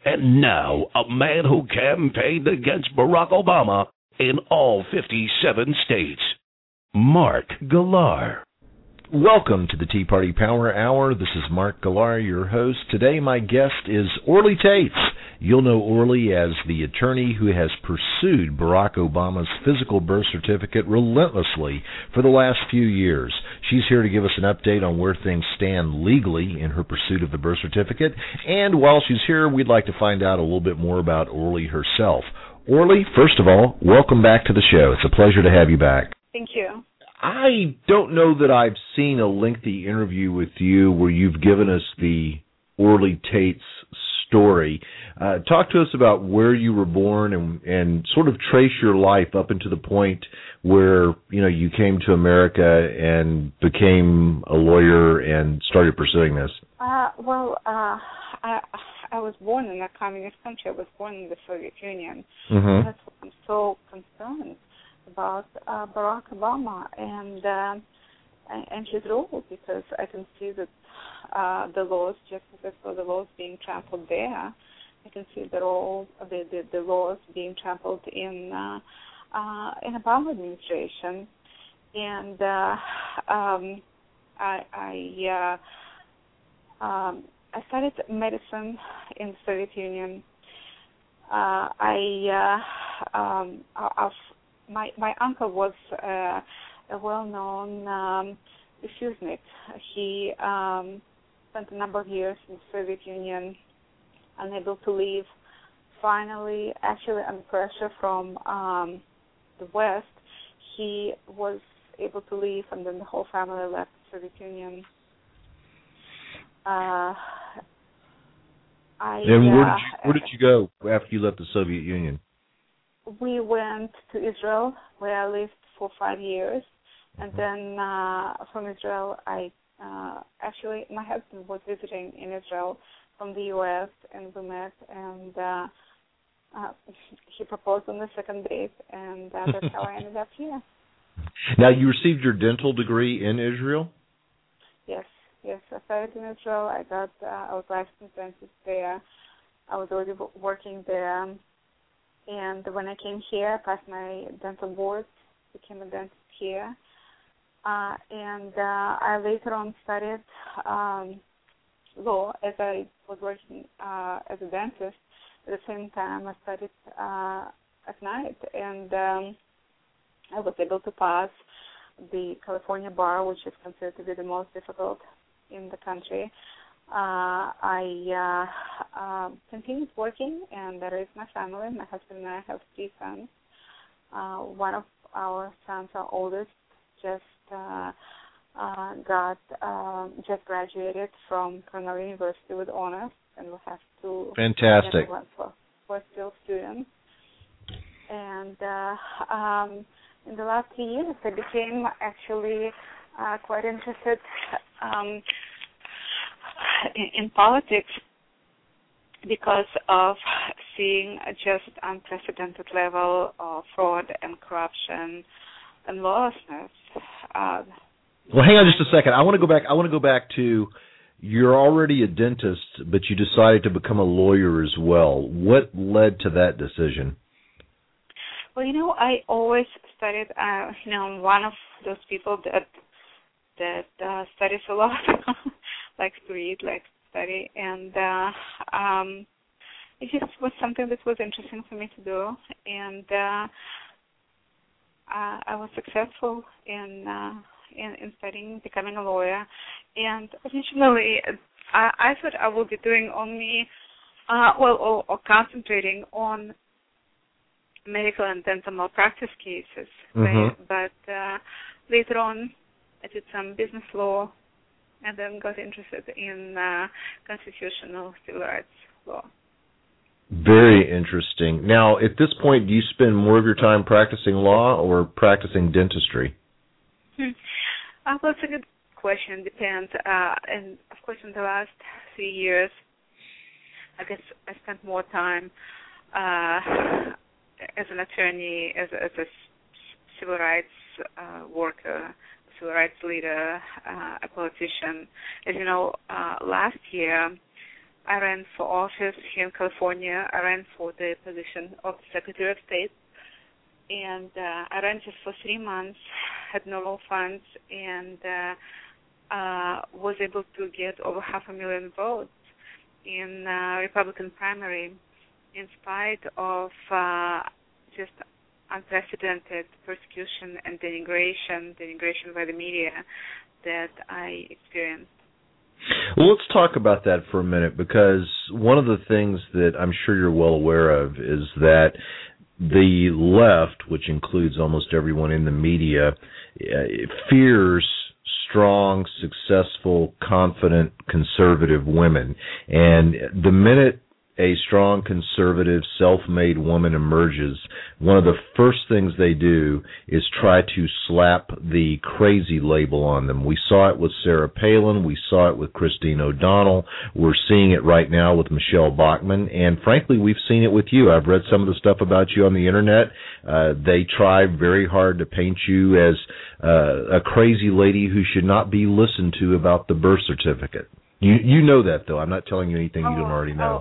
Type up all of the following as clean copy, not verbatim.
And now, a man who campaigned against Barack Obama in all 57 states, Mark Galar. Welcome to the Tea Party Power Hour. This is Mark Galar, your host. Today my guest is Orly Tates. You'll know Orly as the attorney who has pursued Barack Obama's physical birth certificate relentlessly for the last few years. She's here to give us an update on where things stand legally in her pursuit of the birth certificate. And while she's here, we'd like to find out a little bit more about Orly herself. Orly, first of all, welcome back to the show. It's a pleasure to have you back. Thank you. I don't know that I've seen a lengthy interview with you where you've given us the Orly Tates story. Talk to us about where you were born and sort of trace your life up into the point where, you know, you came to America and became a lawyer and started pursuing this. I was born in a communist country. I was born in the Soviet Union. Mm-hmm. That's why I'm so concerned about Barack Obama and his role, because I can see that the laws, just as I saw the laws being trampled there, I can see the laws being trampled in Obama administration, and I studied medicine in the Soviet Union. My uncle was a well-known refusnik. He spent a number of years in the Soviet Union, unable to leave. Finally, actually under pressure from the West, he was able to leave, and then the whole family left the Soviet Union. Where did you go after you left the Soviet Union? We went to Israel, where I lived for 5 years, and then from Israel, actually my husband was visiting in Israel from the U.S., and we met, and he proposed on the second date, and that's how I ended up here. Now, you received your dental degree in Israel? Yes, I started in Israel. I was licensed dentist there. I was already working there. And when I came here, I passed my dental board, became a dentist here. And I later on studied law as I was working as a dentist. At the same time, I studied at night. And I was able to pass the California bar, which is considered to be the most difficult in the country. I continued working, and I raised my family. My husband and I have 3 sons. One of our sons, our oldest, just graduated from Cornell University with honors, and we'll have to. Fantastic. We're still students. And in the last 3 years, I became actually quite interested in politics because of seeing a just unprecedented level of fraud and corruption and lawlessness. Well, hang on just a second. I want to go back to you're already a dentist, but you decided to become a lawyer as well. What led to that decision? Well, I always studied. I'm one of those people that studies a lot. Likes to read, likes to study, and it just was something that was interesting for me to do, and I was successful in studying, becoming a lawyer, and originally I thought I would be doing only, or concentrating on medical and dental malpractice cases, right? But later on I did some business law, and then got interested in constitutional civil rights law. Very interesting. Now, at this point, do you spend more of your time practicing law or practicing dentistry? Well, it's a good question. Depends. And, of course, in the last 3 years, I guess I spent more time as an attorney, as a civil rights worker, civil rights leader, a politician. As you know, last year I ran for office here in California. I ran for the position of Secretary of State. And I ran just for 3 months, had no funds, and was able to get over 500,000 votes in Republican primary in spite of just unprecedented persecution and denigration by the media that I experienced. Well, let's talk about that for a minute, because one of the things that I'm sure you're well aware of is that the left, which includes almost everyone in the media, fears strong, successful, confident, conservative women. And the minute a strong, conservative, self-made woman emerges, one of the first things they do is try to slap the crazy label on them. We saw it with Sarah Palin. We saw it with Christine O'Donnell. We're seeing it right now with Michelle Bachmann. And frankly, we've seen it with you. I've read some of the stuff about you on the Internet. They try very hard to paint you as a crazy lady who should not be listened to about the birth certificate. You know that, though. I'm not telling you anything you don't already know.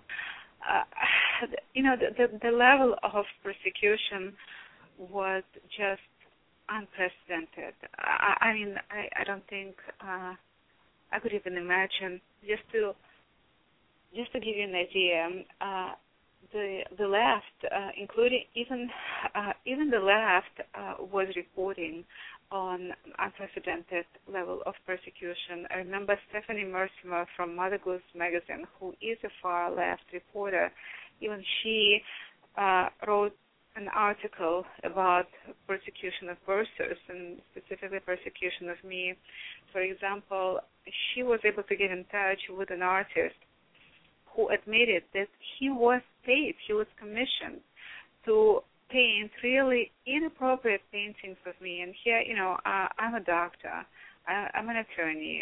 The level of persecution was just unprecedented. I don't think I could even imagine. Just to give you an idea, the left, including even the left, was reporting on unprecedented level of persecution. I remember Stephanie Mercimer from Mother Goose magazine, who is a far-left reporter. Even she wrote an article about persecution of birthers, and specifically persecution of me. For example, she was able to get in touch with an artist who admitted that he was paid, he was commissioned to paint really inappropriate paintings of me. And here, I'm a doctor, I'm an attorney,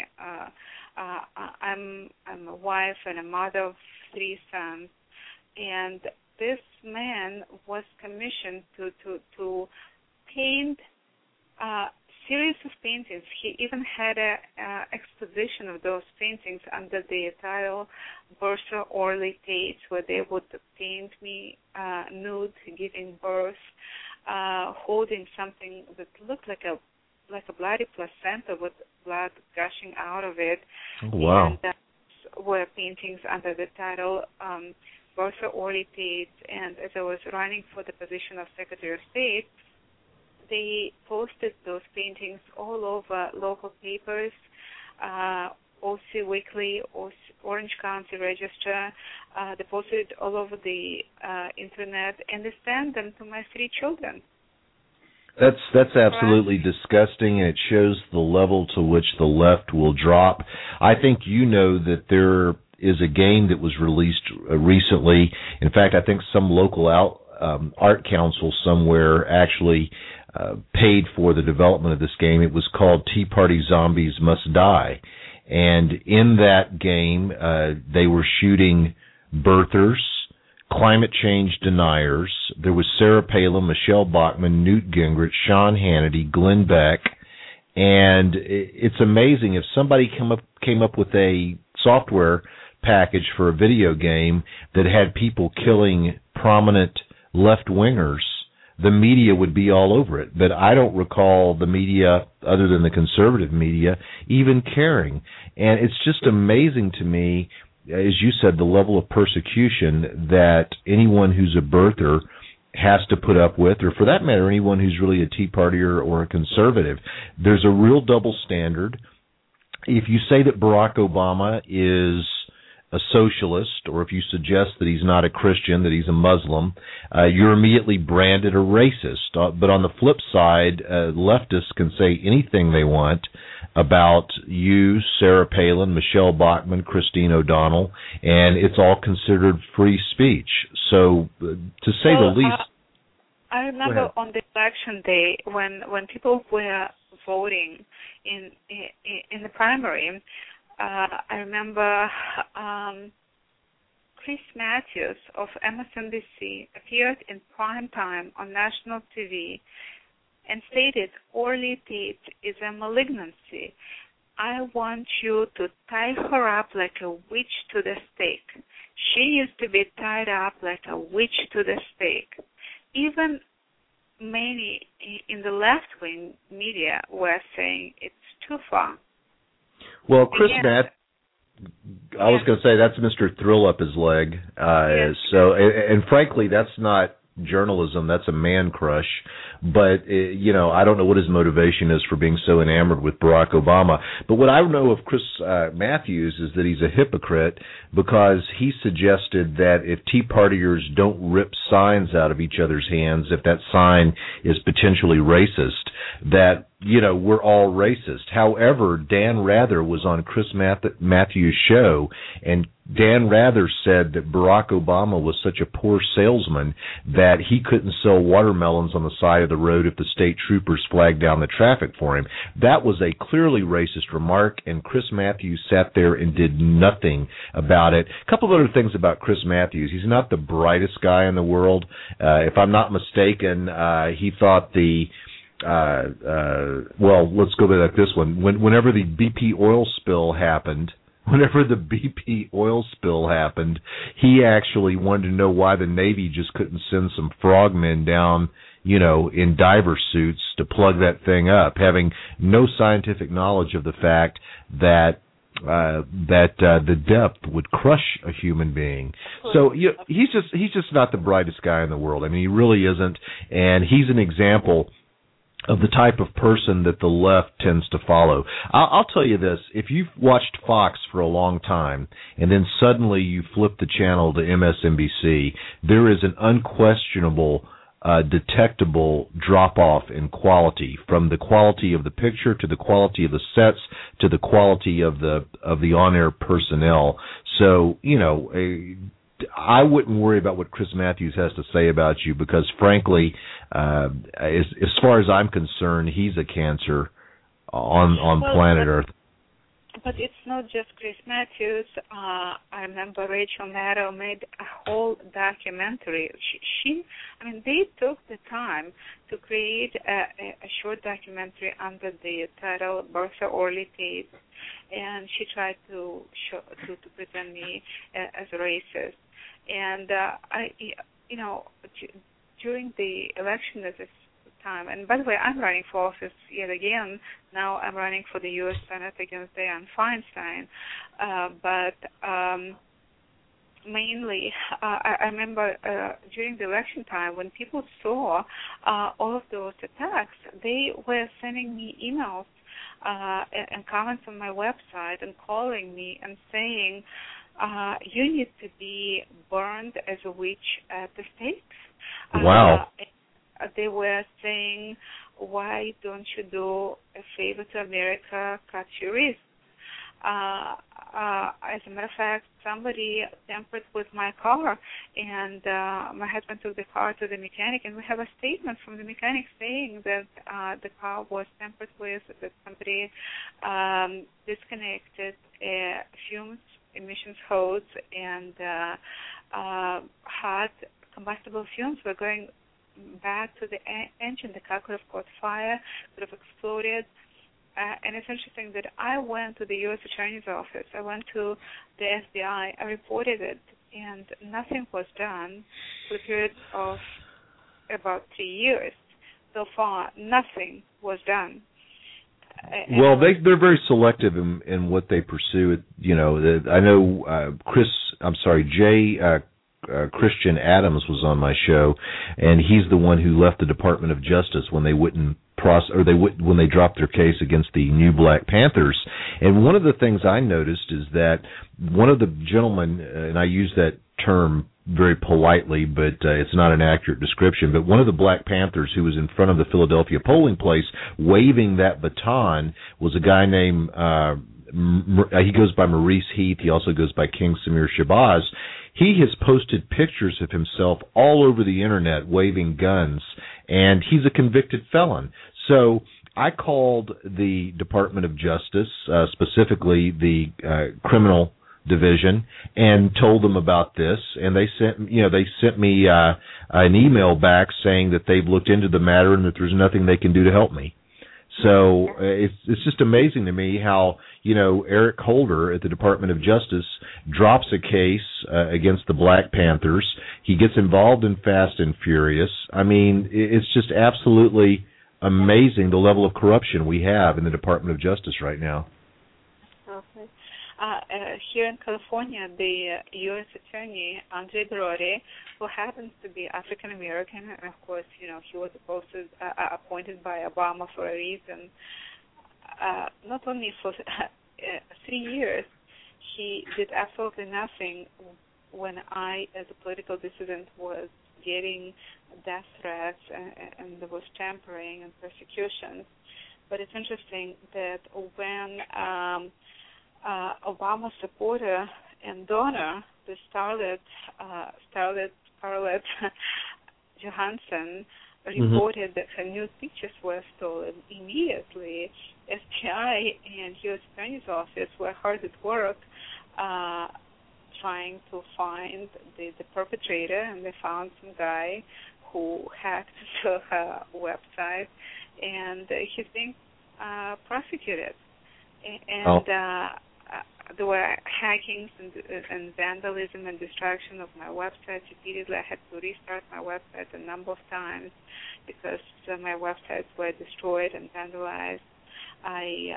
I'm a wife and a mother of 3 sons, and this man was commissioned to paint a series of paintings. He even had an exposition of those paintings under the title Bertha Orley Tates, where they would paint me nude, giving birth, holding something that looked like a bloody placenta with blood gushing out of it. Oh, wow. And that were paintings under the title Bertha Orley Tates. And as I was running for the position of Secretary of State, they posted those paintings all over local papers, OC Weekly, Orange County Register. They posted it all over the Internet, and they sent them to my 3 children. That's absolutely disgusting, and it shows the level to which the left will drop. I think you know that there is a game that was released recently. In fact, I think some local art council somewhere actually paid for the development of this game. It was called Tea Party Zombies Must Die. And in that game, they were shooting birthers, climate change deniers. There was Sarah Palin, Michelle Bachmann, Newt Gingrich, Sean Hannity, Glenn Beck. And it's amazing. If somebody came up with a software package for a video game that had people killing prominent left-wingers, the media would be all over it. But I don't recall the media, other than the conservative media, even caring. And it's just amazing to me, as you said, the level of persecution that anyone who's a birther has to put up with, or for that matter, anyone who's really a Tea Partier or a conservative. There's a real double standard. If you say that Barack Obama is a socialist, or if you suggest that he's not a Christian, that he's a Muslim, you're immediately branded a racist. But on the flip side, leftists can say anything they want about you, Sarah Palin, Michelle Bachmann, Christine O'Donnell, and it's all considered free speech. So, to say the least... I remember on the election day when people were voting in the primary, I remember Chris Matthews of MSNBC appeared in prime time on national TV and stated Orley Tate is a malignancy. I want you to tie her up like a witch to the stake. She needs to be tied up like a witch to the stake. Even many in the left-wing media were saying it's too far. Well, Chris Matt, I was going to say that's Mr. Thrill Up His Leg. Yes. So, and frankly, that's not journalism. That's a man crush. But, I don't know what his motivation is for being so enamored with Barack Obama. But what I know of Chris Matthews is that he's a hypocrite because he suggested that if Tea Partiers don't rip signs out of each other's hands, if that sign is potentially racist, that, we're all racist. However, Dan Rather was on Chris Matthews' show, and Dan Rather said that Barack Obama was such a poor salesman that he couldn't sell watermelons on the side of the road if the state troopers flagged down the traffic for him. That was a clearly racist remark, and Chris Matthews sat there and did nothing about it. A couple of other things about Chris Matthews. He's not the brightest guy in the world. If I'm not mistaken, he thought let's go back to this one. Whenever the BP oil spill happened, he actually wanted to know why the Navy just couldn't send some frogmen down, in diver suits to plug that thing up, having no scientific knowledge of the fact that the depth would crush a human being. So he's just not the brightest guy in the world. I mean, he really isn't, and he's an example of the type of person that the left tends to follow. I'll tell you this, if you've watched Fox for a long time and then suddenly you flip the channel to MSNBC, there is an unquestionable, detectable drop-off in quality, from the quality of the picture to the quality of the sets to the quality of the on-air personnel. So, I wouldn't worry about what Chris Matthews has to say about you because, frankly, as far as I'm concerned, he's a cancer on planet Earth. But it's not just Chris Matthews. I remember Rachel Maddow made a whole documentary. They took the time to create a short documentary under the title Bertha Orly Tate, and she tried to present me as a racist. And during the election at this time, and by the way, I'm running for office yet again. Now I'm running for the U.S. Senate against Dianne Feinstein. Mainly, I remember during the election time when people saw all of those attacks, they were sending me emails and comments on my website and calling me and saying, you need to be burned as a witch at the stakes. Wow. They were saying, why don't you do a favor to America, cut your wrists? As a matter of fact, somebody tampered with my car, and my husband took the car to the mechanic, and we have a statement from the mechanic saying that the car was tampered with, that somebody disconnected fumes emissions hose, and hot combustible fumes were going back to the engine. The car could have caught fire, could have exploded. And it's interesting that I went to the U.S. Attorney's Office. I went to the FBI. I reported it, and nothing was done for a period of about 3 years. So far, nothing was done. Well, they're very selective in what they pursue. I know Christian Adams was on my show, and he's the one who left the Department of Justice when they wouldn't when they dropped their case against the new Black Panthers. And one of the things I noticed is that one of the gentlemen, and I use that term very politely, but it's not an accurate description, but one of the Black Panthers who was in front of the Philadelphia polling place waving that baton was a guy named, he goes by Maurice Heath, he also goes by King Samir Shabazz. He has posted pictures of himself all over the internet waving guns, and he's a convicted felon. So I called the Department of Justice, specifically the criminal division, and told them about this, and they sent me an email back saying that they've looked into the matter and that there's nothing they can do to help me. So it's just amazing to me how, Eric Holder at the Department of Justice drops a case against the Black Panthers. He gets involved in Fast and Furious. I mean, it's just absolutely amazing the level of corruption we have in the Department of Justice right now. Okay. Here in California, the U.S. Attorney, Andre Brody, who happens to be African American, and of course, he was appointed by Obama for a reason. Not only for 3 years, he did absolutely nothing when I, as a political dissident, was getting death threats and there was tampering and persecution. But it's interesting that when Obama supporter and donor, the starlet Scarlett Johansson, reported that her nude pictures were stolen, immediately FBI and U.S. Attorney's Office were hard at work trying to find the perpetrator, and they found some guy who hacked into her website, and he's being prosecuted. And there were hackings and vandalism and destruction of my website repeatedly. I had to restart my website a number of times because my websites were destroyed and vandalized. I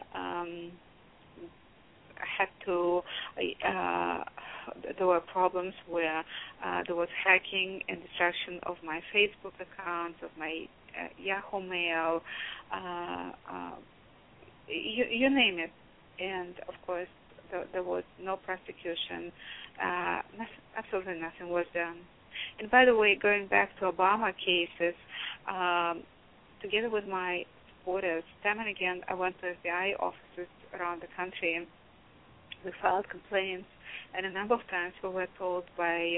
had to, there were problems where there was hacking and destruction of my Facebook accounts, of my Yahoo Mail, you name it. And, of course, there was no prosecution. Absolutely nothing was done. And, by the way, going back to Obama cases, together with my supporters, time and again, I went to FBI offices around the country. We filed complaints, and a number of times we were told by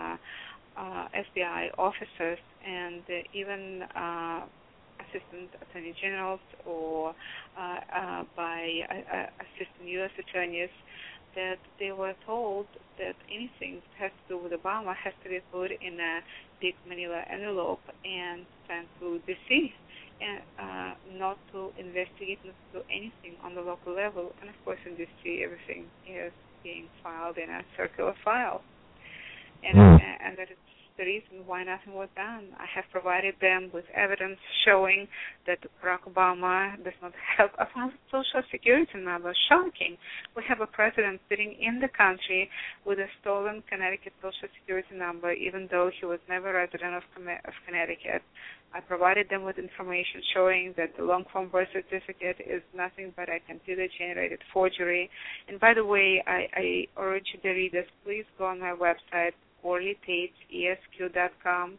FBI officers and even assistant attorney generals or by assistant U.S. attorneys that they were told that anything that has to do with Obama has to be put in a big manila envelope and sent to D.C. and not to investigate, not to do anything on the local level. And, of course, in D.C. everything is being filed in a circular file. And that is the reason why nothing was done. I have provided them with evidence showing that Barack Obama does not have a social security number. Shocking. We have a president sitting in the country with a stolen Connecticut social security number, even though he was never a resident of Connecticut. I provided them with information showing that the long-form birth certificate is nothing but a computer-generated forgery. And by the way, I urge the readers, please go on my website, OrlyTatesESQ.com,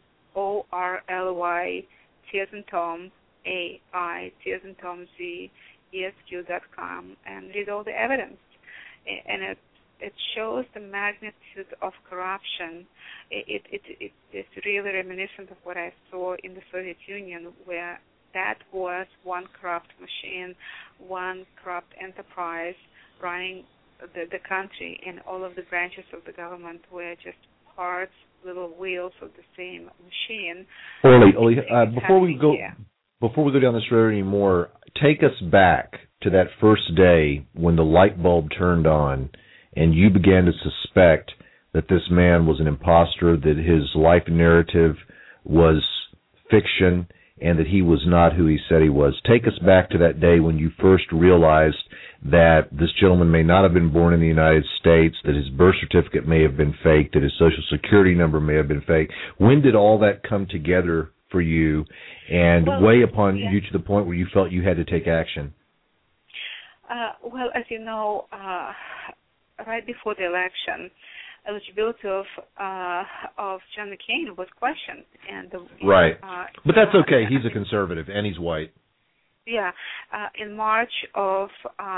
ORLY, T as in Tom, AI, T as in Tom, Z, ESQ.com, and read all the evidence. And it shows the magnitude of corruption. It's really reminiscent of what I saw in the Soviet Union, where that was one corrupt machine, one corrupt enterprise running the country, and all of the branches of the government were just parts, little wheels of the same machine. Orly, before we go down this road anymore, take us back to that first day when the light bulb turned on and you began to suspect that this man was an imposter, that his life narrative was fiction, and that he was not who he said he was. Take us back to that day when you first realized that this gentleman may not have been born in the United States, that his birth certificate may have been fake, that his Social Security number may have been fake. When did all that come together for you and weigh upon you to the point where you felt you had to take action? Well, as you know, right before the election, eligibility of John McCain was questioned, and right. But that's okay. He's a conservative, and he's white. Yeah. In March of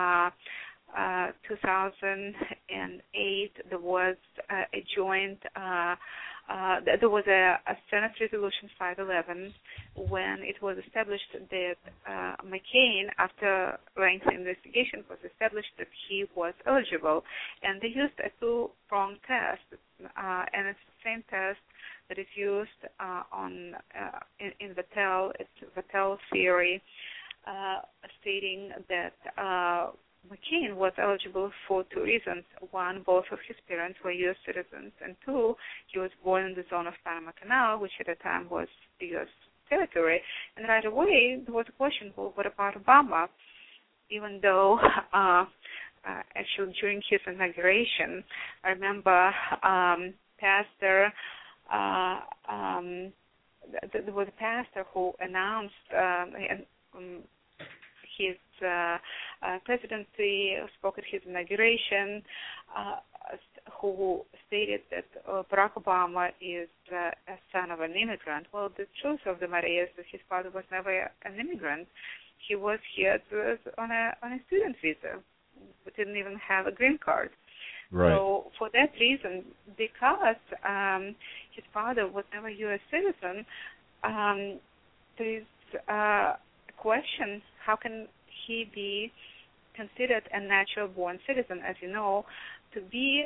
2008, there was a joint. There was a Senate Resolution 511 when it was established that McCain, after lengthy investigation, was established that he was eligible. And they used a two-pronged test, and it's the same test that is used in Vattel. It's Vattel theory. stating that McCain was eligible for two reasons. One, both of his parents were U.S. citizens, and two, he was born in the zone of Panama Canal, which at the time was the U.S. territory. And right away, there was a question, well, what about Obama? Even though actually during his inauguration, I remember there was a pastor who announced his presidency, spoke at his inauguration, who stated that Barack Obama is a son of an immigrant. Well, the truth of the matter is that his father was never an immigrant. He was here on a student visa. We didn't even have a green card. Right. So for that reason, because his father was never a U.S. citizen, there is a question: how can he be considered a natural-born citizen? As you know, to be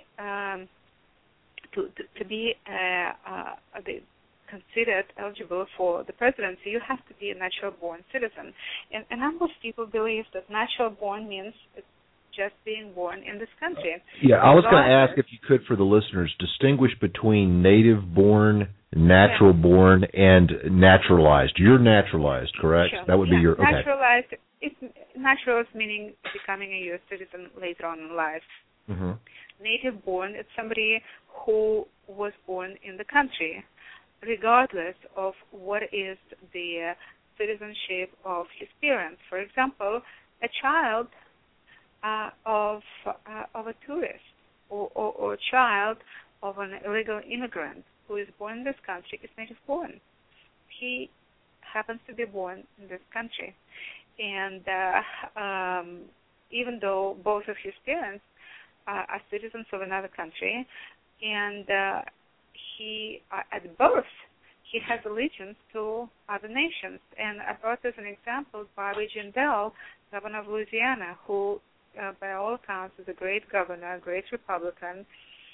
considered eligible for the presidency, you have to be a natural-born citizen. And most people believe that natural-born means just being born in this country. Yeah, I was going to ask if you could, for the listeners, distinguish between native-born, natural-born, and naturalized. You're naturalized, correct? Sure. That would be your... Okay. Naturalized. Naturalized meaning becoming a U.S. citizen later on in life. Mm-hmm. Native-born is somebody who was born in the country, regardless of what is the citizenship of his parents. For example, a child of a tourist or a child of an illegal immigrant who is born in this country is native-born. He happens to be born in this country. And even though both of his parents are citizens of another country, and he, at birth, he has allegiance to other nations. And I brought as an example Bobby Jindal, governor of Louisiana, who, by all accounts, is a great governor, a great Republican.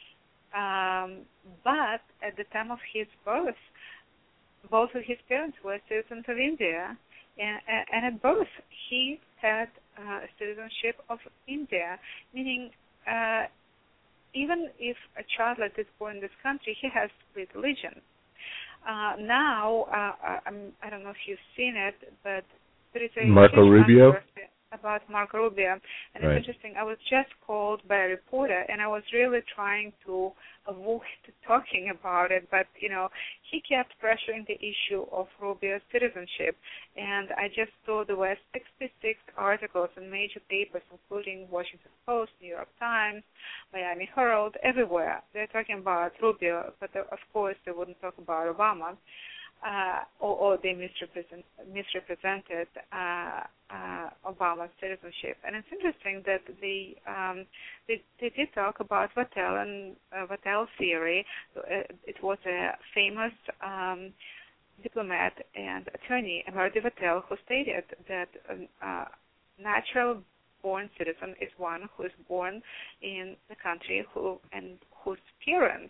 But at the time of his birth, both of his parents were citizens of India. And at birth, he had citizenship of India, meaning even if a child like this born in this country, he has split allegiance. Now, I don't know if you've seen it, but there is a Marco Rubio? About Marco Rubio. And right. It's interesting. I was just called by a reporter, and I was really trying to avoid talking about it, but, he kept pressuring the issue of Rubio's citizenship. And I just saw there were 66 articles in major papers, including Washington Post, New York Times, Miami Herald, everywhere. They're talking about Rubio, but of course they wouldn't talk about Obama. Or they misrepresented Obama's citizenship. And it's interesting that they did talk about Vattel and Vattel theory. It was a famous diplomat and attorney, Emerdy Vattel, who stated that a natural-born citizen is one who is born in the country and whose parents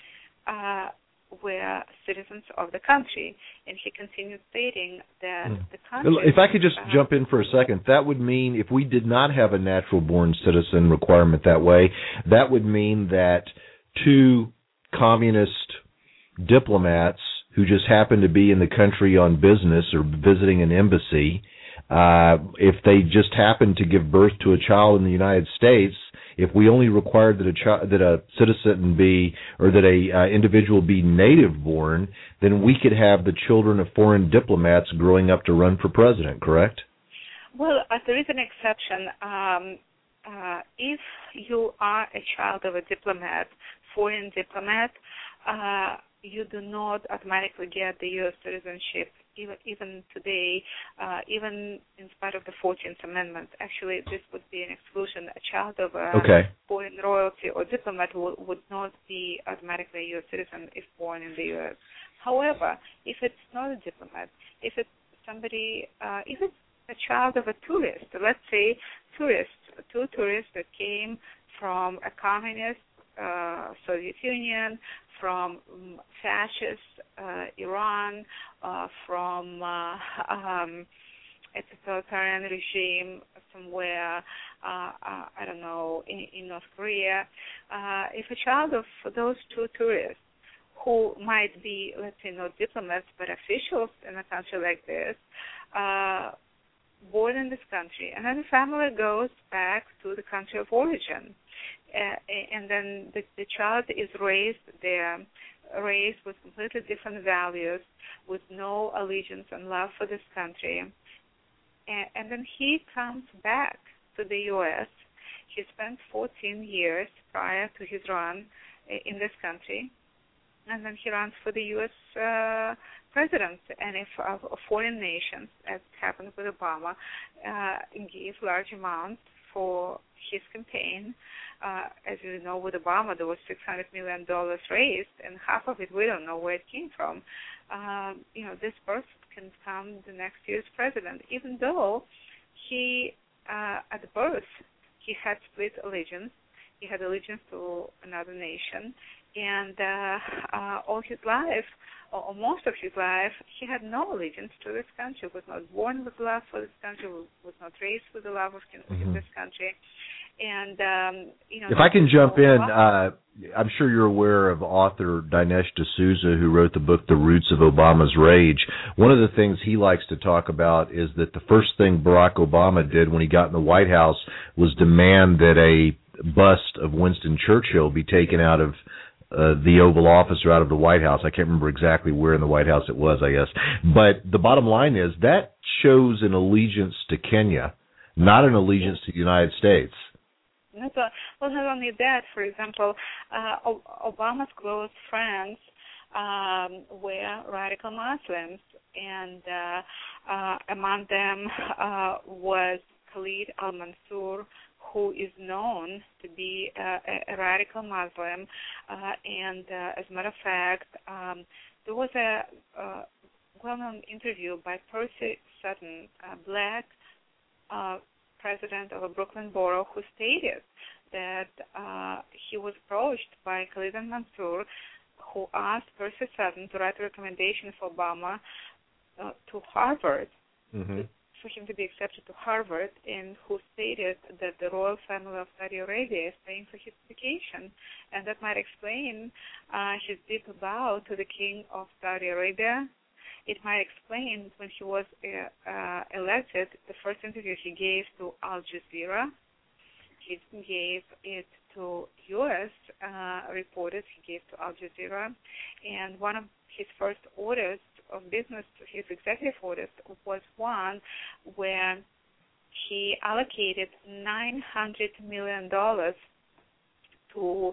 were citizens of the country. And he continued stating that the country... If I could just jump in for a second, that would mean if we did not have a natural-born citizen requirement that way, that would mean that two communist diplomats who just happen to be in the country on business or visiting an embassy, if they just happen to give birth to a child in the United States, if we only required that a citizen be, or that a individual be native-born, then we could have the children of foreign diplomats growing up to run for president, correct? Well, there is an exception. If you are a child of a diplomat, foreign diplomat, you do not automatically get the U.S. citizenship, even today, even in spite of the 14th Amendment. Actually, this would be an exclusion. A child of a foreign royalty or diplomat would not be automatically a U.S. citizen if born in the U.S. However, if it's not a diplomat, if it's somebody, if it's a child of a tourist, let's say two tourists that came from a communist Soviet Union, from fascist Iran, from a totalitarian regime somewhere, I don't know, in North Korea, if a child of those two tourists who might be, let's say, not diplomats but officials in a country like this, born in this country, and then the family goes back to the country of origin, and then the child is raised there, raised with completely different values, with no allegiance and love for this country, and then he comes back to the U.S. He spent 14 years prior to his run in this country, and then he runs for the U.S. president. And if foreign nations, as happened with Obama, gave large amounts for his campaign, as you know, with Obama, there was $600 million raised, and half of it we don't know where it came from. This person can become the next year's president, even though he, at birth, he had split allegiance. He had allegiance to another nation, and all his life, or most of his life, he had no allegiance to this country, was not born with love for this country, was not raised with the love of this country. And, if I can jump in, I'm sure you're aware of author Dinesh D'Souza, who wrote the book The Roots of Obama's Rage. One of the things he likes to talk about is that the first thing Barack Obama did when he got in the White House was demand that a bust of Winston Churchill be taken out of the Oval Office or out of the White House. I can't remember exactly where in the White House it was, I guess. But the bottom line is that shows an allegiance to Kenya, not an allegiance to the United States. Not only that, for example, Obama's close friends were radical Muslims, and among them was Khalid al-Mansur, who is known to be a radical Muslim. And as a matter of fact, there was a well-known interview by Percy Sutton, a black president of a Brooklyn borough, who stated that he was approached by Khalid al-Mansur, who asked Percy Sutton to write a recommendation for Obama to Harvard, for him to be accepted to Harvard, and who stated that the royal family of Saudi Arabia is paying for his education, and that might explain his deep bow to the king of Saudi Arabia. It might explain when he was elected, the first interview he gave to Al Jazeera. He gave it to U.S. reporters. He gave to Al Jazeera. And one of his first orders of business, his executive orders, was one where he allocated $900 million to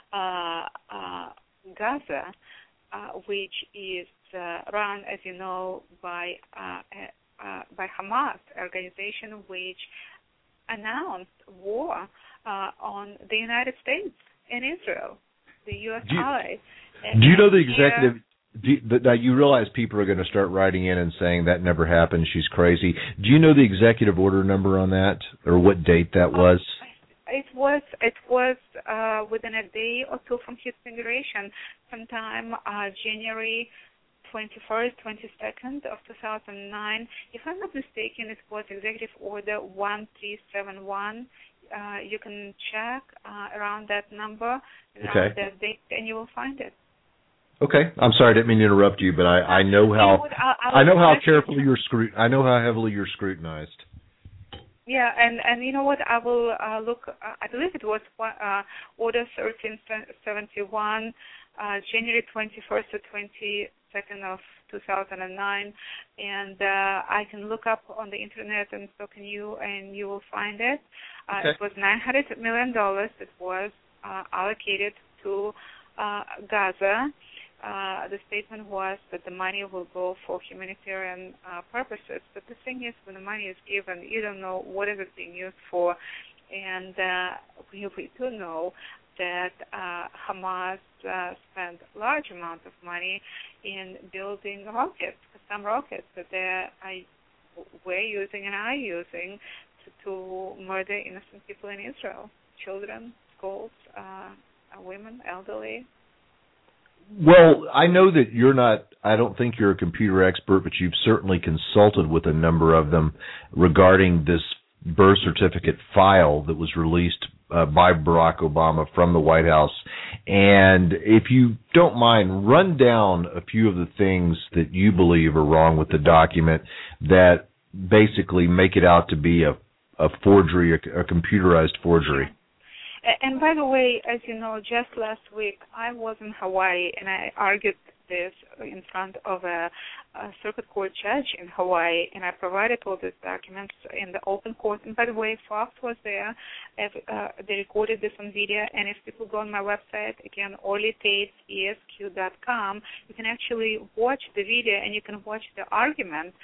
Gaza, which is run, as you know, by Hamas, organization which announced war on the United States and Israel, the U.S. ally. Do you know the executive? You realize people are going to start writing in and saying that never happened, she's crazy. Do you know the executive order number on that, or what date that was? It was within a day or two from his inauguration, sometime January 21st, 22nd of 2009. If I'm not mistaken, it was Executive Order 1371. You can check around that number, around that date, and you will find it. Okay, I'm sorry, I didn't mean to interrupt you, but I know how how carefully you're I know how heavily you're scrutinized. Yeah, and you know what? I will look. I believe it was Order 1371, January 21st to 22nd of 2009, and I can look up on the internet, and so can you, and you will find it. Okay. It was $900 million that was allocated to Gaza. The statement was that the money will go for humanitarian purposes. But the thing is, when the money is given, you don't know what is it being used for. And we do know that Hamas spent large amounts of money in building rockets, some rockets that we're using and are using to murder innocent people in Israel, children, schools, women, elderly. Well, I know that you're not I don't think you're a computer expert, but you've certainly consulted with a number of them regarding this birth certificate file that was released by Barack Obama from the White House. And if you don't mind, run down a few of the things that you believe are wrong with the document that basically make it out to be a forgery, a computerized forgery. And by the way, as you know, just last week I was in Hawaii and I argued this in front of a circuit court judge in Hawaii, and I provided all these documents in the open court. And by the way, Fox was there. They recorded this on video, and if people go on my website, again, OrlyTatesESQ.com, you can actually watch the video and you can watch the argument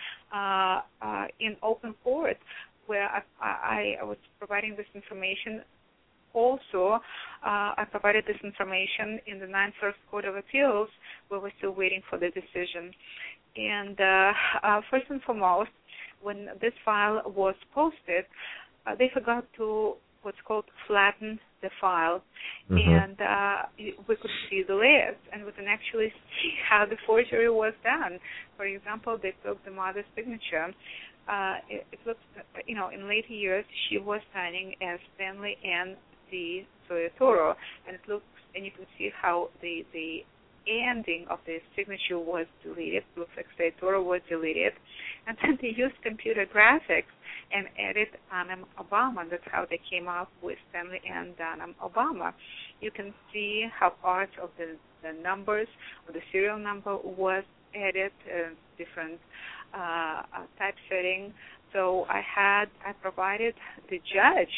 in open court where I was providing this information. Also, I provided this information in the 9th Circuit Court of Appeals, where we're still waiting for the decision. And first and foremost, when this file was posted, they forgot to what's called flatten the file. And we could see the layers, and we can actually see how the forgery was done. For example, they took the mother's signature. It looks, in later years, she was signing as Stanley N. the Soetoro, and it looks, and you can see how the ending of the signature was deleted. It looks like Soetoro was deleted, and then they used computer graphics and added Anam Obama. That's how they came up with Stanley and Anam Obama. You can see how parts of the numbers or the serial number was added, different typesetting. So I provided the judge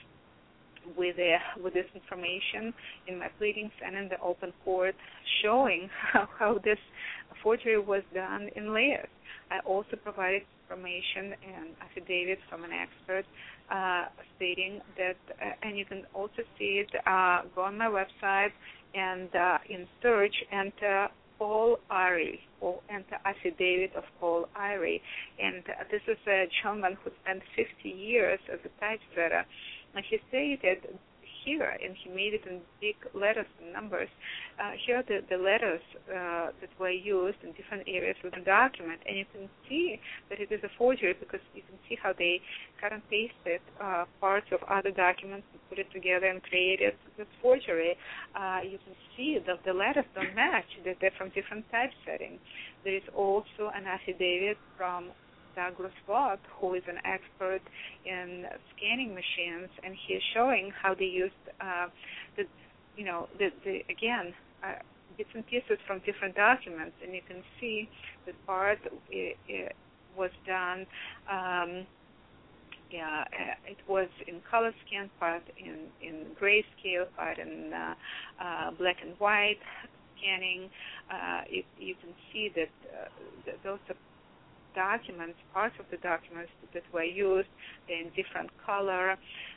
with this information in my pleadings and in the open court, showing how this forgery was done in layers. I also provided information and affidavit from an expert stating that, and you can also see it, go on my website and in search, enter Paul Irie, or enter affidavit of Paul Irie. And this is a gentleman who spent 50 years as a typesetter. And he stated here, and he made it in big letters and numbers, here are the letters that were used in different areas of the document. And you can see that it is a forgery because you can see how they cut and pasted parts of other documents and put it together and created this forgery. You can see that the letters don't match, that they're from different typesetting. There is also an affidavit from Douglas Watt, who is an expert in scanning machines, and he is showing how they used bits and pieces from different documents, and you can see that part was done. It was in color scan, part in grayscale, part in black and white scanning. You can see that those are documents, parts of the documents that were used, they're in different color.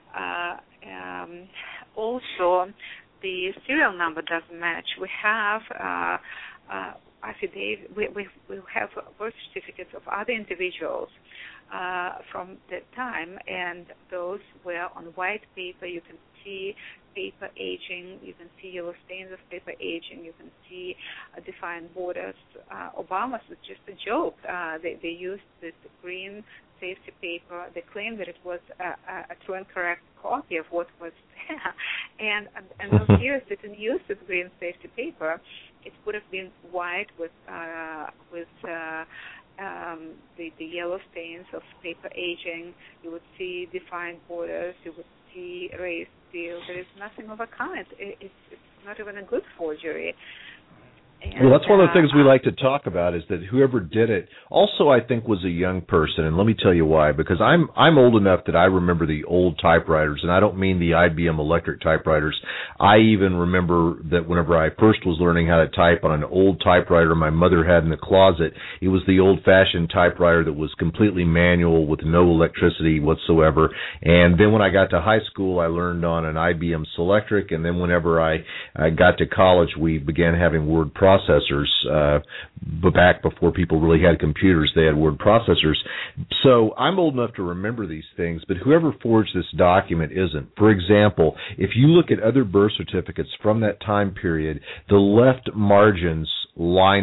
Also, the serial number doesn't match. We have affidavit. We have birth certificates of other individuals from that time, and those were on white paper. You can see paper aging, you can see yellow stains of paper aging, you can see defined borders. Obama's was just a joke. They used this green safety paper. They claimed that it was a true and correct copy of what was there. And those years they didn't use this green safety paper. It would have been white with the yellow stains of paper aging. You would see defined borders. You would see raised steel. There is nothing of a kind. It's not even a good forgery. And, well, that's one of the things we like to talk about, is that whoever did it also, I think, was a young person. And let me tell you why. Because I'm old enough that I remember the old typewriters, and I don't mean the IBM electric typewriters. I even remember that whenever I first was learning how to type on an old typewriter my mother had in the closet, it was the old-fashioned typewriter that was completely manual with no electricity whatsoever. And then when I got to high school, I learned on an IBM Selectric, and then whenever I got to college, we began having word processors. But back before people really had computers, they had word processors. So I'm old enough to remember these things, but whoever forged this document isn't. For example, if you look at other birth certificates from that time period, the left margins line up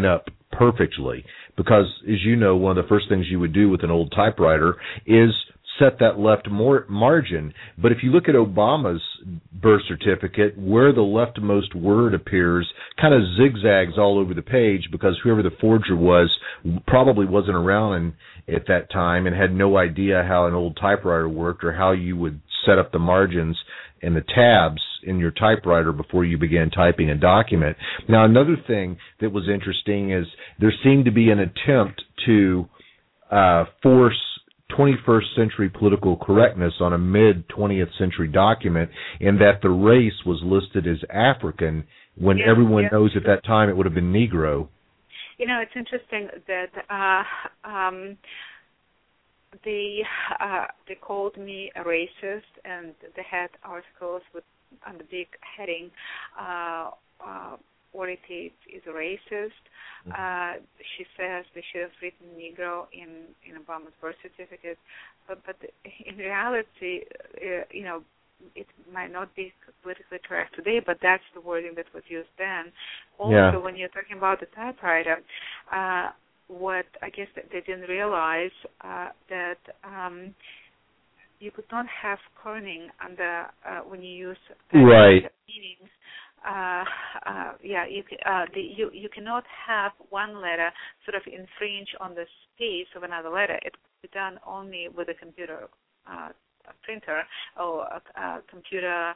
perfectly. Because, as you know, one of the first things you would do with an old typewriter is set that left margin. But if you look at Obama's birth certificate, where the leftmost word appears kind of zigzags all over the page, because whoever the forger was probably wasn't around at that time and had no idea how an old typewriter worked or how you would set up the margins and the tabs in your typewriter before you began typing a document. Now, another thing that was interesting is there seemed to be an attempt to force 21st century political correctness on a mid-20th century document, in that the race was listed as African when everyone knows at that time it would have been Negro. You know, it's interesting that they called me a racist, and they had articles on the big heading, Orly Tates is a racist. She says they should have written Negro in Obama's birth certificate, but in reality, you know, it might not be politically correct today, but that's the wording that was used then. Also, when you're talking about the typewriter, what I guess that they didn't realize that you could not have kerning under when you use meanings. You cannot have one letter sort of infringe on the space of another letter. It could be done only with a computer printer or a computer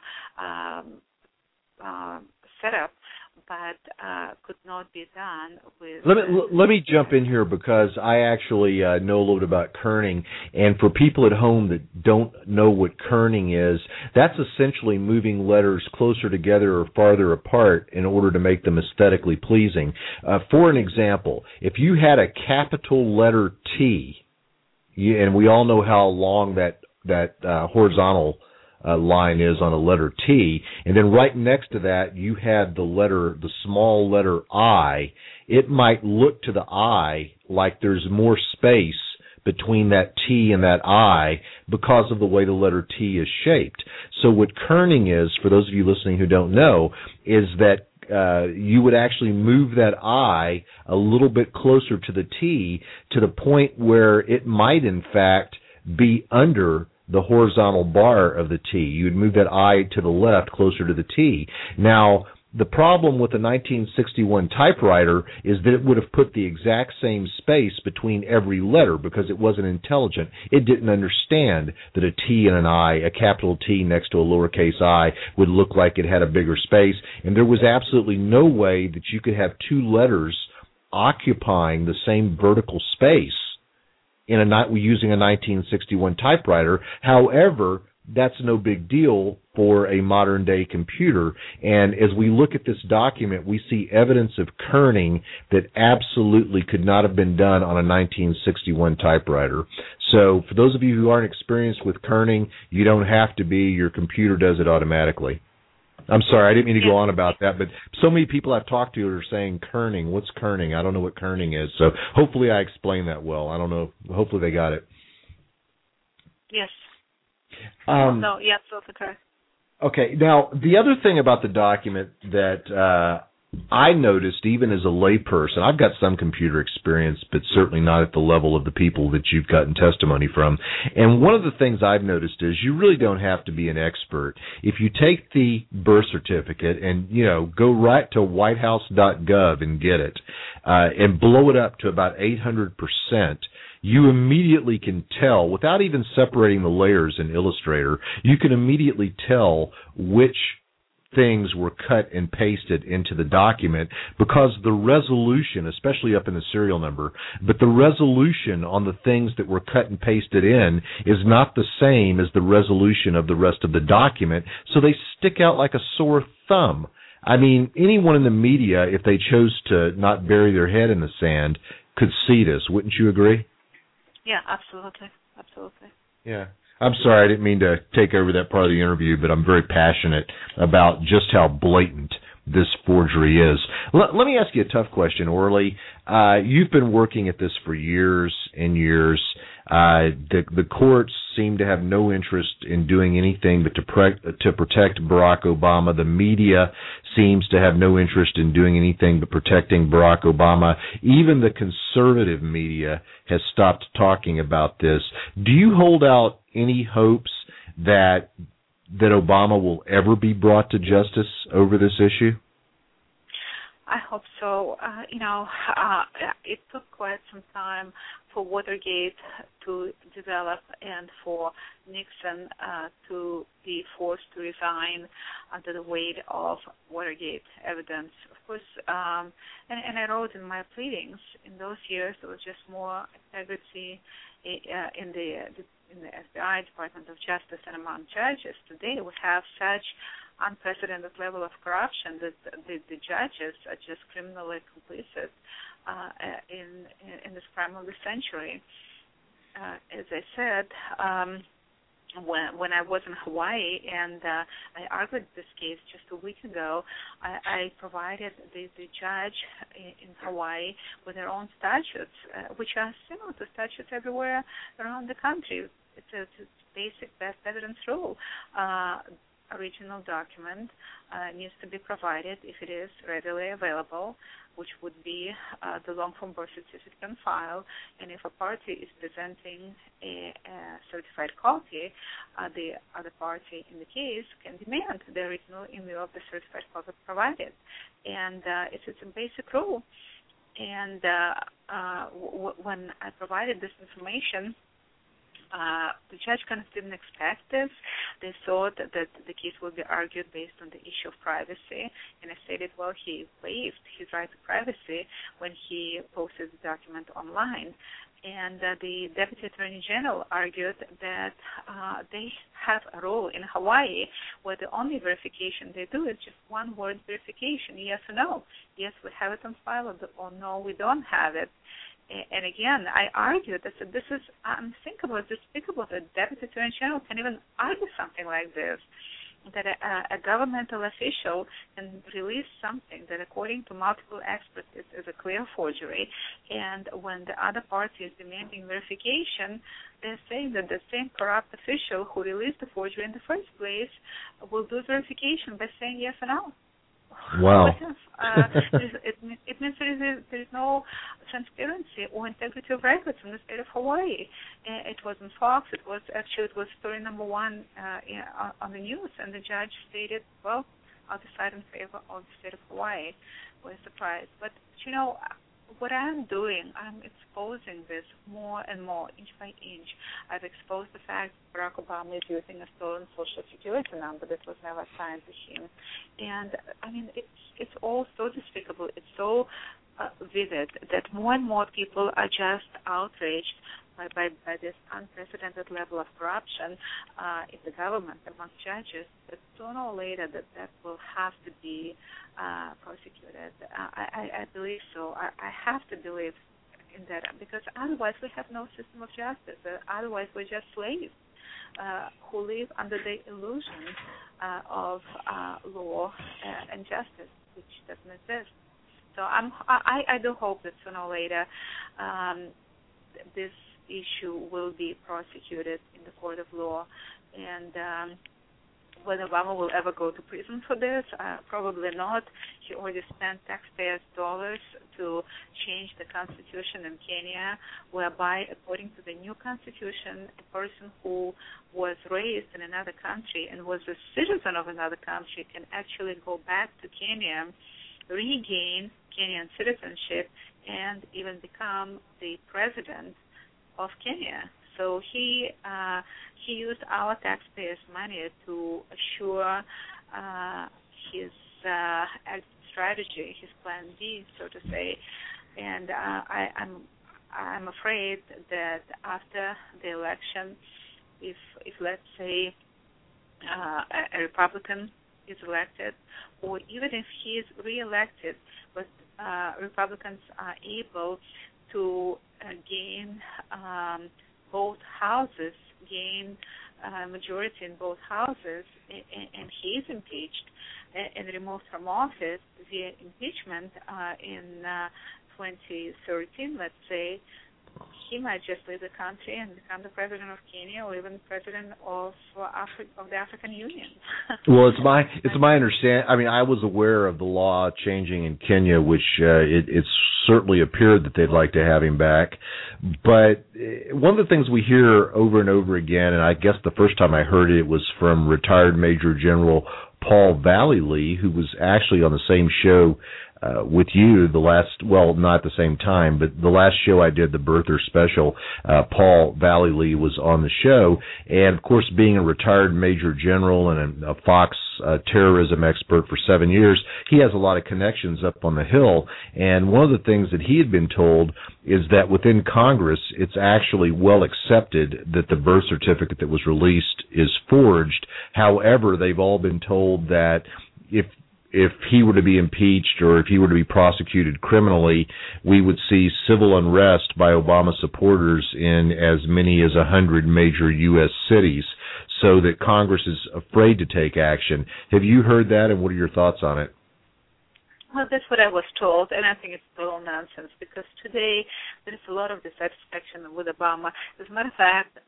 setup, but could not be done with... Let me jump in here, because I actually know a little bit about kerning, and for people at home that don't know what kerning is, that's essentially moving letters closer together or farther apart in order to make them aesthetically pleasing. For an example, if you had a capital letter T, and we all know how long that horizontal line is on a letter T, and then right next to that you had the small letter I, it might look to the I like there's more space between that T and that I because of the way the letter T is shaped. So what kerning is, for those of you listening who don't know, is that you would actually move that I a little bit closer to the T, to the point where it might in fact be under the horizontal bar of the T. You would move that I to the left, closer to the T. Now, the problem with the 1961 typewriter is that it would have put the exact same space between every letter because it wasn't intelligent. It didn't understand that a T and an I, a capital T next to a lowercase I, would look like it had a bigger space, and there was absolutely no way that you could have two letters occupying the same vertical space using a 1961 typewriter. However, that's no big deal for a modern-day computer. And as we look at this document, we see evidence of kerning that absolutely could not have been done on a 1961 typewriter. So for those of you who aren't experienced with kerning, you don't have to be. Your computer does it automatically. I'm sorry, I didn't mean to go on about that, but so many people I've talked to are saying kerning. What's kerning? I don't know what kerning is. So hopefully I explained that well. I don't know. Hopefully they got it. Yes. Yes, that's correct. Okay. Now, the other thing about the document that I noticed, even as a layperson, I've got some computer experience, but certainly not at the level of the people that you've gotten testimony from. And one of the things I've noticed is you really don't have to be an expert. If you take the birth certificate and, go right to whitehouse.gov and get it, and blow it up to about 800%, you immediately can tell, without even separating the layers in Illustrator, you can immediately tell which things were cut and pasted into the document, because the resolution, especially up in the serial number, but the resolution on the things that were cut and pasted in is not the same as the resolution of the rest of the document, so they stick out like a sore thumb. I mean, anyone in the media, if they chose to not bury their head in the sand, could see this. Wouldn't you agree? Yeah, absolutely. Absolutely. Yeah. I'm sorry, I didn't mean to take over that part of the interview, but I'm very passionate about just how blatant this forgery is. Let me ask you a tough question, Orly. You've been working at this for years and years. The courts seem to have no interest in doing anything but to protect Barack Obama. The media seems to have no interest in doing anything but protecting Barack Obama. Even the conservative media has stopped talking about this. Do you hold out any hopes that Obama will ever be brought to justice over this issue? I hope so. It took quite some time for Watergate to develop and for Nixon to be forced to resign under the weight of Watergate evidence. Of course, and I wrote in my pleadings, in those years there was just more integrity in the FBI, Department of Justice, and among judges. Today we have such unprecedented level of corruption that the judges are just criminally complicit in this crime of the century. As I said, when I was in Hawaii and I argued this case just a week ago, I provided the judge in Hawaii with their own statutes, which are similar to statutes everywhere around the country. It's a basic best evidence rule. Original document needs to be provided if it is readily available, which would be the long-form birth certificate on file, and if a party is presenting a certified copy, the other party in the case can demand the original in lieu of the certified copy provided. And it's a basic rule. And when I provided this information, the judge kind of didn't expect this. They thought that the case would be argued based on the issue of privacy, and I stated, well, he waived his right to privacy when he posted the document online. And the Deputy Attorney General argued that they have a rule in Hawaii where the only verification they do is just one-word verification, yes or no. Yes, we have it on file, or no, we don't have it. And again, I argued, I said, this is unthinkable, it's despicable that Deputy Attorney General can even argue something like this, that a governmental official can release something that, according to multiple experts, is a clear forgery, and when the other party is demanding verification, they're saying that the same corrupt official who released the forgery in the first place will do verification by saying yes or no. Wow. It means there is no transparency or integrity of records in the state of Hawaii. It was on Fox. It was story number one on the news, and the judge stated, well, I'll decide in favor of the state of Hawaii. We're surprised. But, what I'm doing, I'm exposing this more and more, inch by inch. I've exposed the fact that Barack Obama is using a stolen Social Security number that was never assigned to him. And, it's all so despicable. It's so vivid that more and more people are just outraged by this unprecedented level of corruption in the government among judges, that sooner or later that will have to be prosecuted. I believe so. I have to believe in that, because otherwise we have no system of justice. Otherwise we're just slaves who live under the illusion of law and justice, which doesn't exist. So I do hope that sooner or later this issue will be prosecuted in the court of law, and whether Obama will ever go to prison for this, probably not. He already spent taxpayers' dollars to change the constitution in Kenya, whereby, according to the new constitution, a person who was raised in another country and was a citizen of another country can actually go back to Kenya, regain Kenyan citizenship, and even become the president of Kenya. So he used our taxpayers' money to assure his exit strategy, his plan B, so to say. And I'm afraid that after the election, if let's say a Republican is elected, or even if he is reelected, but Republicans are able to gain both houses, gain majority in both houses, and he is impeached and removed from office via impeachment in 2013, let's say, he might just leave the country and become the president of Kenya or even president of the African Union. Well, it's my understanding. I mean, I was aware of the law changing in Kenya, which it certainly appeared that they'd like to have him back. But one of the things we hear over and over again, and I guess the first time I heard it was from retired Major General Paul Vallely, who was actually on the same show with you not at the same time, but the last show I did, the Birther Special, Paul Vallely was on the show. And, of course, being a retired Major General and a Fox terrorism expert for 7 years, he has a lot of connections up on the Hill. And one of the things that he had been told is that within Congress, it's actually well accepted that the birth certificate that was released is forged. However, they've all been told that if he were to be impeached or if he were to be prosecuted criminally, we would see civil unrest by Obama supporters in as many as 100 major U.S. cities, so that Congress is afraid to take action. Have you heard that, and what are your thoughts on it? Well, that's what I was told, and I think it's total nonsense, because today there is a lot of dissatisfaction with Obama. As a matter of fact,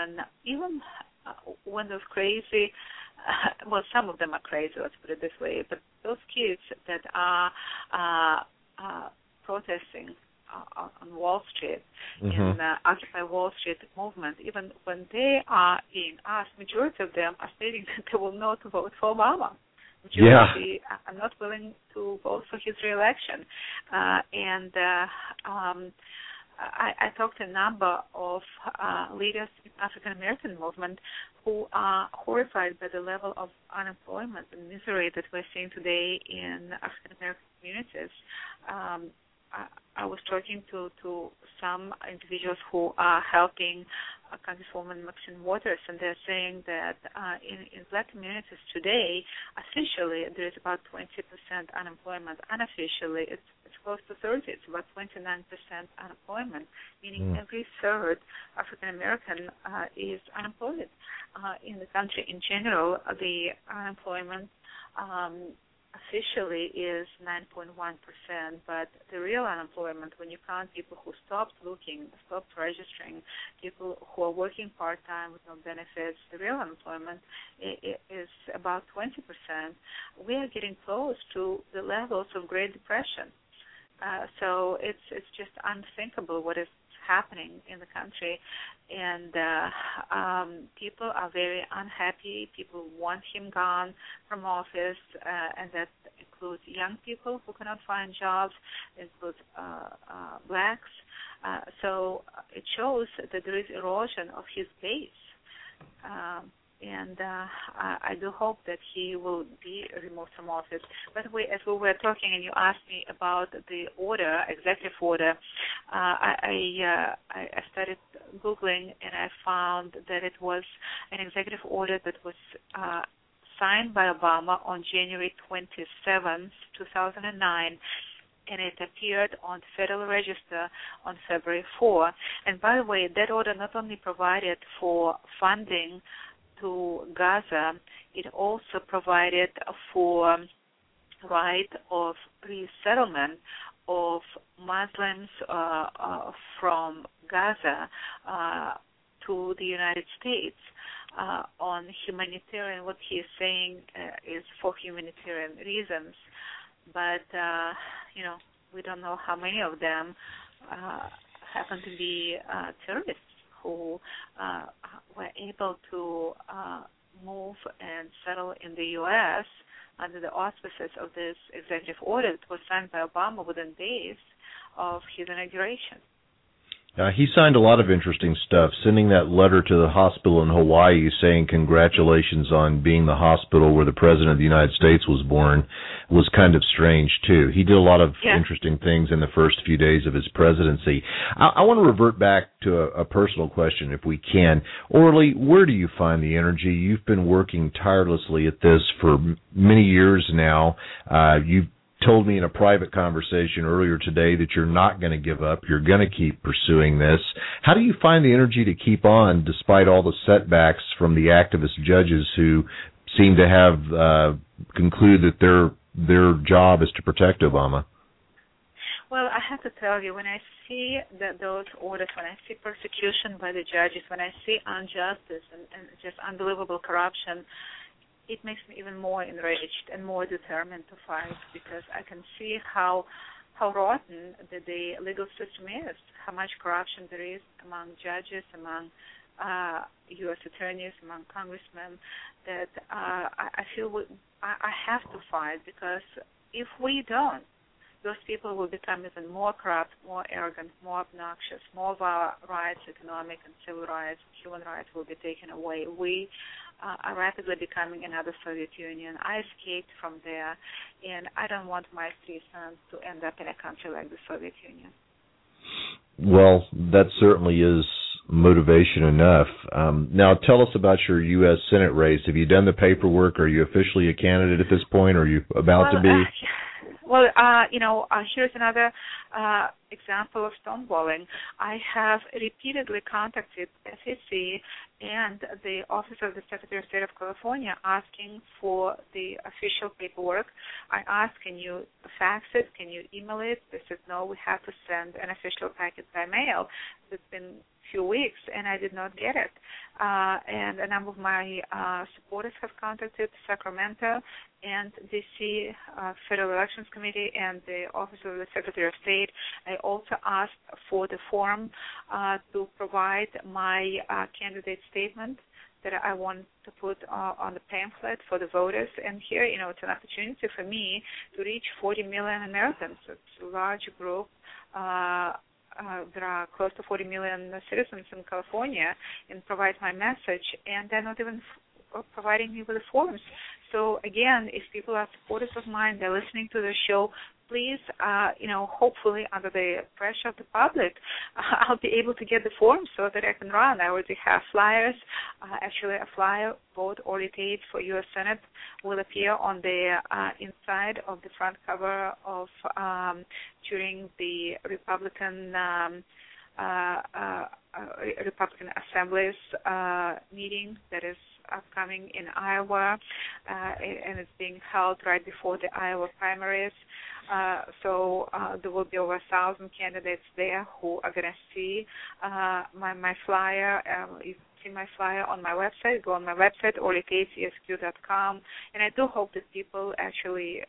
when those crazy, well, some of them are crazy, let's put it this way, but those kids that are protesting on Wall Street, in the Occupy Wall Street movement, even when they are being asked, majority of them are stating that they will not vote for Obama. Majority are not willing to vote for his re-election. I talked to a number of leaders in the African-American movement who are horrified by the level of unemployment and misery that we're seeing today in African-American communities. I was talking to some individuals who are helping Congresswoman Maxine Waters, and they're saying that in black communities today, officially there is about 20% unemployment. Unofficially, it's close to 30%. It's about 29% unemployment, meaning every third African American is unemployed. In the country in general, the unemployment officially is 9.1%, but the real unemployment, when you count people who stopped looking, stopped registering, people who are working part-time with no benefits, the real unemployment is about 20%. We are getting close to the levels of Great Depression. So it's just unthinkable what is happening in the country, and people are very unhappy. People want him gone from office, and that includes young people who cannot find jobs, it includes blacks. So it shows that there is erosion of his base. And I do hope that he will be removed from office. By the way, as we were talking and you asked me about the order, executive order, I started Googling and I found that it was an executive order that was signed by Obama on January 27th, 2009, and it appeared on the Federal Register on February 4. And by the way, that order not only provided for funding to Gaza, it also provided for right of resettlement of Muslims from Gaza to the United States on humanitarian, what he is saying is for humanitarian reasons. But, we don't know how many of them happen to be terrorists who were able to move and settle in the U.S. under the auspices of this executive order that was signed by Obama within days of his inauguration. He signed a lot of interesting stuff, sending that letter to the hospital in Hawaii saying congratulations on being the hospital where the President of the United States was born was kind of strange, too. He did a lot of interesting things in the first few days of his presidency. I want to revert back to a personal question, if we can. Orly, where do you find the energy? You've been working tirelessly at this for many years now. You've told me in a private conversation earlier today that you're not going to give up. You're going to keep pursuing this. How do you find the energy to keep on despite all the setbacks from the activist judges who seem to have concluded that their job is to protect Obama? Well, I have to tell you, when I see those orders, when I see persecution by the judges, when I see injustice and just unbelievable corruption, it makes me even more enraged and more determined to fight, because I can see how rotten the legal system is, how much corruption there is among judges, among U.S. attorneys, among congressmen, that I feel I have to fight, because if we don't, those people will become even more corrupt, more arrogant, more obnoxious. More of our rights, economic and civil rights, human rights, will be taken away. We are rapidly becoming another Soviet Union. I escaped from there, and I don't want my 3 sons to end up in a country like the Soviet Union. Well, that certainly is motivation enough. Now, tell us about your U.S. Senate race. Have you done the paperwork? Are you officially a candidate at this point? Or are you about to be? Here's another example of stonewalling. I have repeatedly contacted FEC and the Office of the Secretary of State of California asking for the official paperwork. I asked, can you fax it? Can you email it? They said, no, we have to send an official packet by mail. It's been few weeks, and I did not get it. And a number of my supporters have contacted Sacramento and D.C. Federal Elections Committee and the Office of the Secretary of State. I also asked for the form to provide my candidate statement that I want to put on the pamphlet for the voters. And here, it's an opportunity for me to reach 40 million Americans. It's a large group. There are close to 40 million citizens in California, and provide my message, and they're not even providing me with the forms. So again, if people are supporters of mine, they're listening to the show, please, hopefully under the pressure of the public, I'll be able to get the forms so that I can run. I already have flyers. Actually, a flyer, vote Orly Tates for U.S. Senate, will appear on the inside of the front cover of during the Republican Assembly's meeting that is upcoming in Iowa, and it's being held right before the Iowa primaries. So there will be over 1,000 candidates there who are going to see my flyer. You can see my flyer on my website. Go on my website, orlytatesesq.com, and I do hope that people actually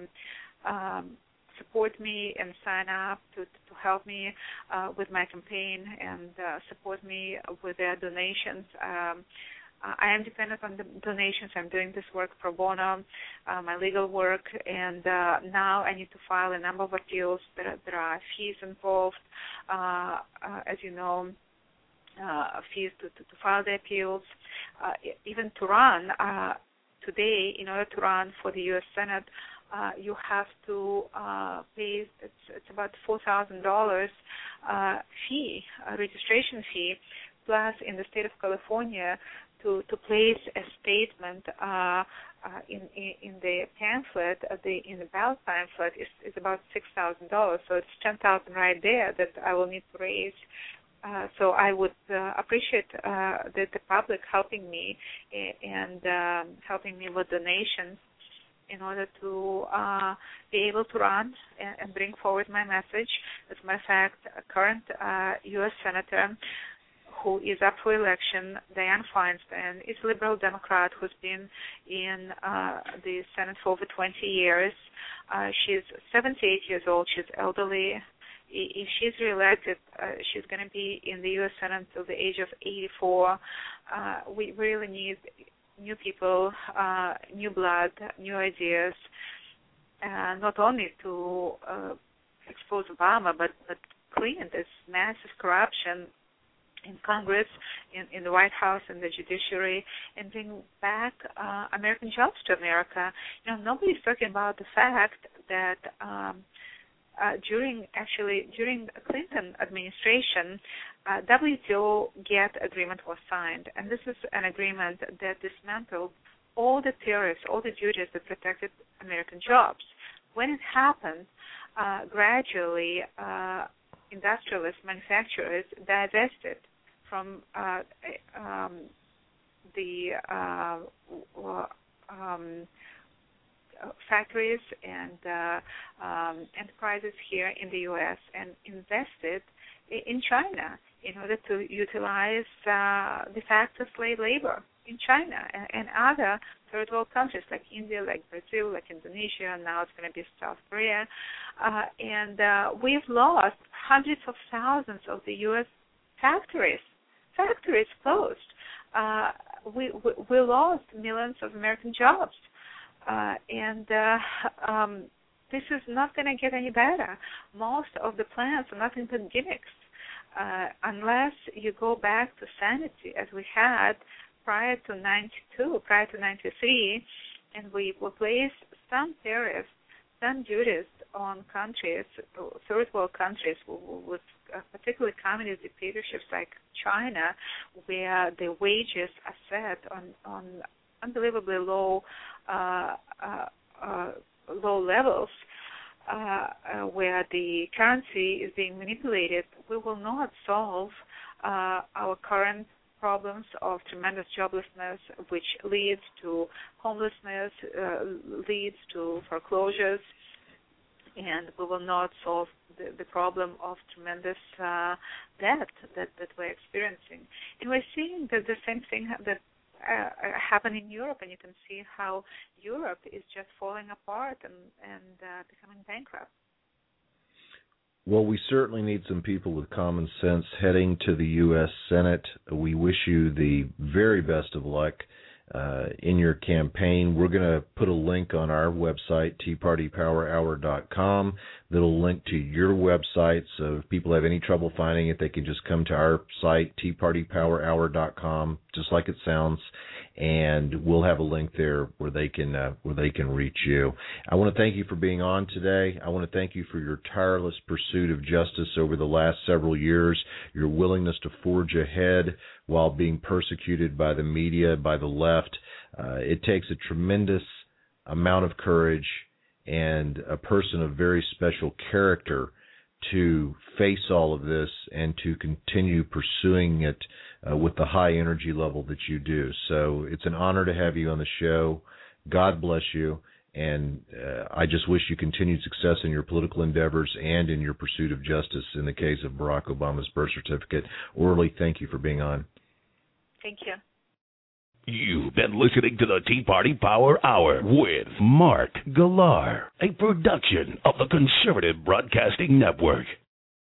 support me and sign up to help me with my campaign and support me with their donations. I am dependent on the donations. I'm doing this work pro bono, my legal work, and now I need to file a number of appeals. There are fees involved, as you know, fees to file the appeals. Even to run, today, in order to run for the U.S. Senate, you have to pay, it's about $4,000 fee, registration fee, plus in the state of California, to place a statement in the pamphlet, in the ballot pamphlet, is about $6,000. So it's $10,000 right there that I will need to raise. So I would appreciate the public helping me and helping me with donations in order to be able to run and bring forward my message. As a matter of fact, a current U.S. Senator who is up for election, Dianne Feinstein, is a liberal Democrat who's been in the Senate for over 20 years. She's 78 years old. She's elderly. If she's reelected, she's going to be in the U.S. Senate until the age of 84. We really need new people, new blood, new ideas, not only to expose Obama, but clean this massive corruption in Congress, in the White House, in the judiciary, and bring back American jobs to America. Nobody's talking about the fact that during the Clinton administration, WTO GATT agreement was signed, and this is an agreement that dismantled all the tariffs, all the duties that protected American jobs. When it happened, gradually industrialists, manufacturers divested from factories and enterprises here in the U.S. and invested in China in order to utilize de facto slave labor in China and other third world countries like India, like Brazil, like Indonesia, and now it's going to be South Korea. And we've lost hundreds of thousands of the U.S. factories. Factories closed. We lost millions of American jobs. This is not going to get any better. Most of the plants are nothing but gimmicks. Unless you go back to sanity as we had prior to 92, prior to 93, and we placed some tariffs, some duties on countries, third world countries with particularly communist dictatorships like China, where the wages are set on unbelievably low levels, where the currency is being manipulated. We will not solve our current problems of tremendous joblessness, which leads to homelessness, leads to foreclosures, and we will not solve the problem of tremendous debt that we're experiencing. And we're seeing that the same thing that happen in Europe, and you can see how Europe is just falling apart and becoming bankrupt. Well, we certainly need some people with common sense heading to the U.S. Senate. We wish you the very best of luck in your campaign. We're going to put a link on our website, teapartypowerhour.com, that'll link to your website. So if people have any trouble finding it, they can just come to our site, teapartypowerhour.com, just like it sounds, and we'll have a link there where they can reach you. I want to thank you for being on today. I want to thank you for your tireless pursuit of justice over the last several years, your willingness to forge ahead while being persecuted by the media, by the left. It takes a tremendous amount of courage and a person of very special character to face all of this and to continue pursuing it with the high energy level that you do. So it's an honor to have you on the show. God bless you. And I just wish you continued success in your political endeavors and in your pursuit of justice in the case of Barack Obama's birth certificate. Orly, thank you for being on. Thank you. You've been listening to the Tea Party Power Hour with Mark Galar, a production of the Conservative Broadcasting Network.